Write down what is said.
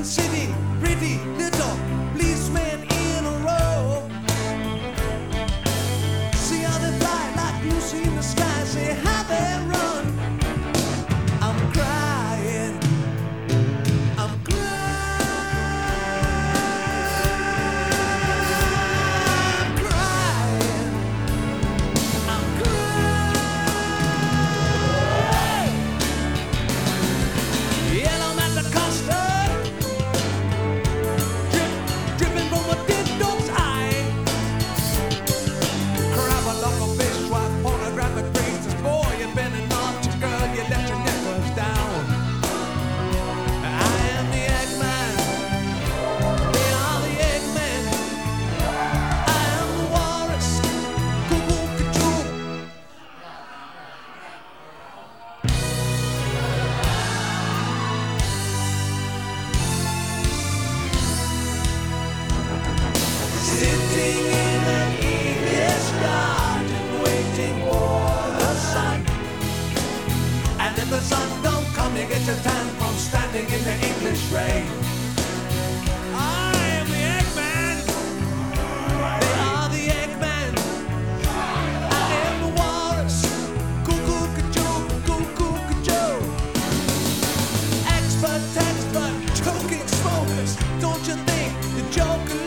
city, pretty little policemen in a row. See how they fly like Lucy in the sky, say how they run. I'm crying, I'm crying, I'm crying. Yellow man the custard, dripping from a dead dog's eye. Grab a local fish, wipe pornographic phrases. Boy, you've been a naughty girl, you let your nipples down. I am the Eggman, they are the Eggmen. I am the walrus, cuckoo-ca-choo. Sitting in an English garden, waiting for the sun. And if the sun don't come, you get your tan from standing in the English rain. I am the Eggman. They are the Eggman. I am the walrus. Cuckoo-ca-choo, cuckoo-ca-choo. Expert, choking smokers. Don't you think the Joker